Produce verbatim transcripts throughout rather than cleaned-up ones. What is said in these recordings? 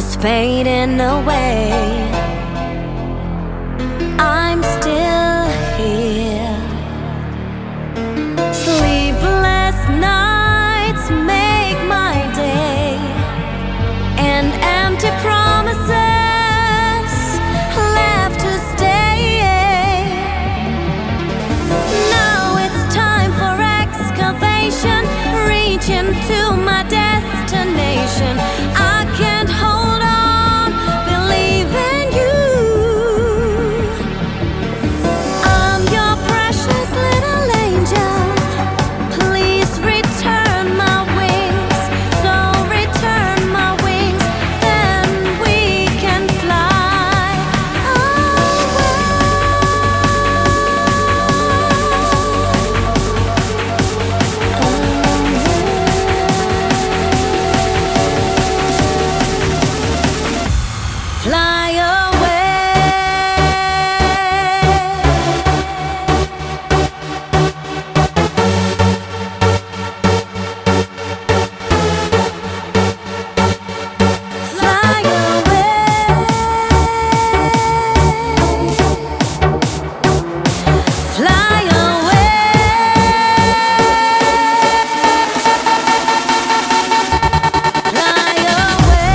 is fading away. I'm still here. Sleepless nights make my day, and empty promises left to stay. Now it's time for excavation, reaching to my destination. I can't hold on, believe in you. I'm your precious little angel. Please return my wings. So return my wings, then we can fly Fly away. Fly away. Fly away. Fly away.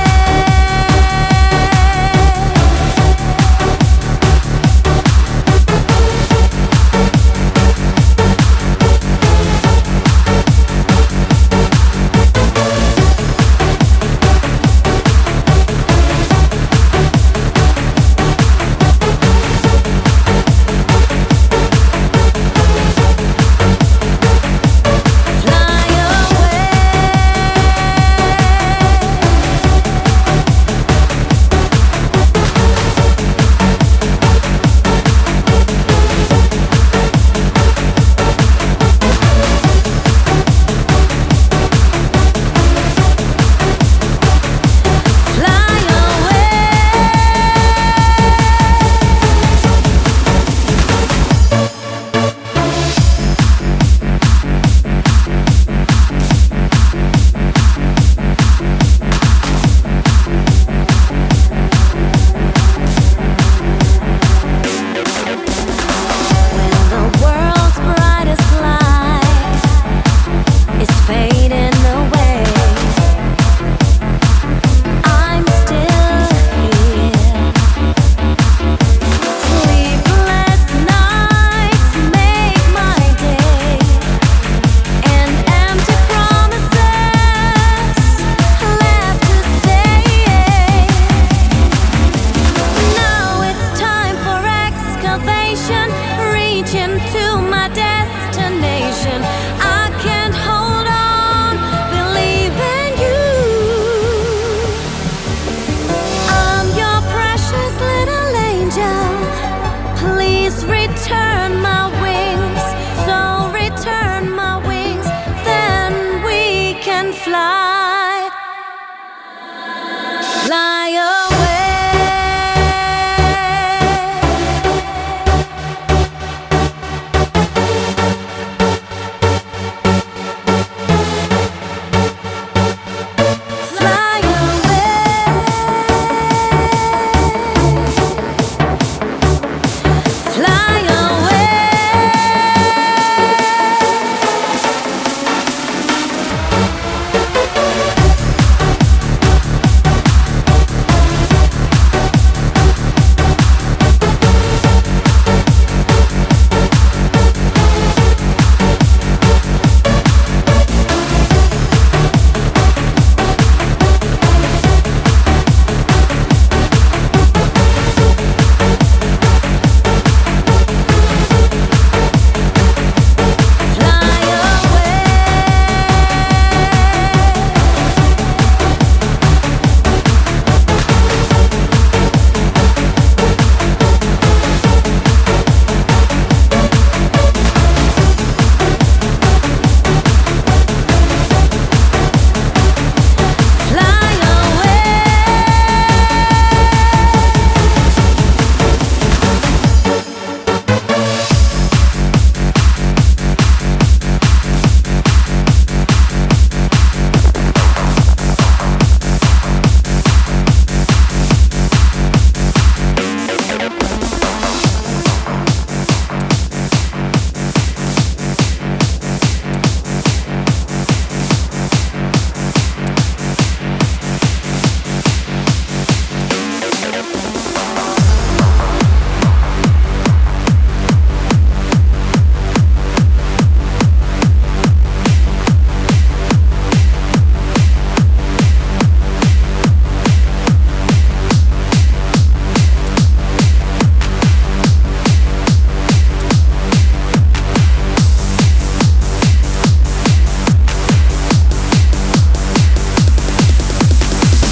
When the world's brightest light is fading away, I'm still here. Sleepless nights make my day, and empty promises left to stay. Now it's time for excavation, reaching to my destination. I can't hold on, believe in you. I'm your precious little angel. Please return